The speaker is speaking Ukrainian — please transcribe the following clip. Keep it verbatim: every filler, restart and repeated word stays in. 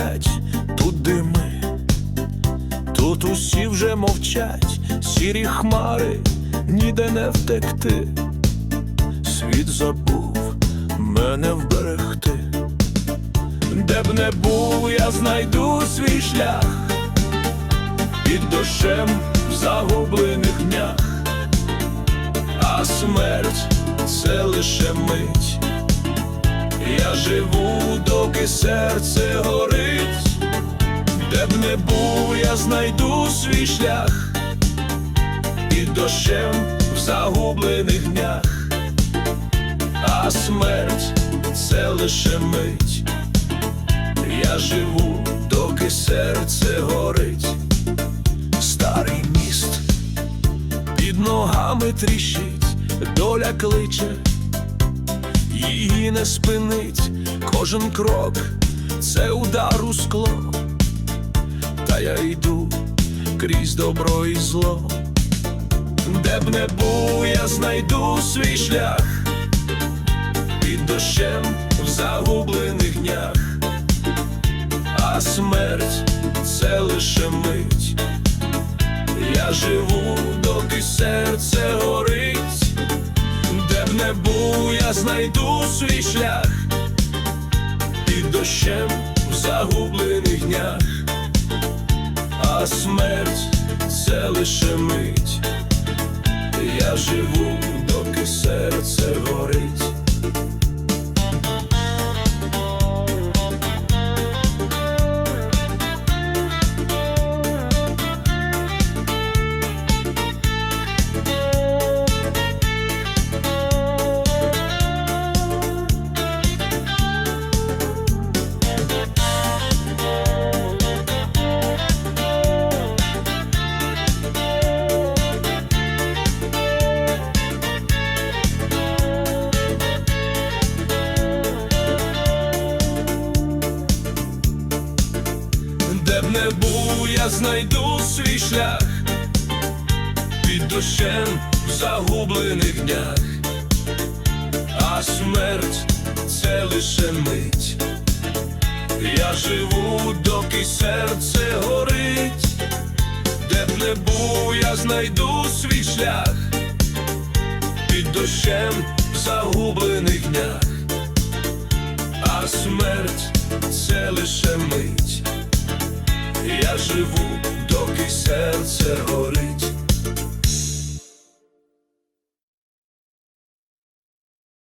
горять, тут дими, тут усі вже мовчать, сірі хмари, ніде не втекти. Світ забув мене вберегти. Де б не був, я знайду свій шлях під дощем в загублених днях. А смерть — це лише мить. Я живу, доки серце горить. Де б не був, я знайду свій шлях під дощем в загублених днях. А смерть — це лише мить. Я живу, доки серце горить. Старий міст під ногами тріщить, доля кличе, її не спинить. Кожен крок — це удар у скло. Та я йду крізь добро і зло. Де б не був, я знайду свій шлях під дощем в загублених днях. А смерть — це лише мить. Я живу, доки серце горить. Де б не був, я знайду свій шлях під дощем в загублених днях. А смерть — це лише мить. Я живу, доки серце горить. Де б не був, я знайду свій шлях під дощем в загублених днях. А смерть — це лише мить. Я живу, доки серце горить. Де б не був, я знайду свій шлях під дощем в загублених днях. А смерть — це лише мить. Я живу, доки серце горить.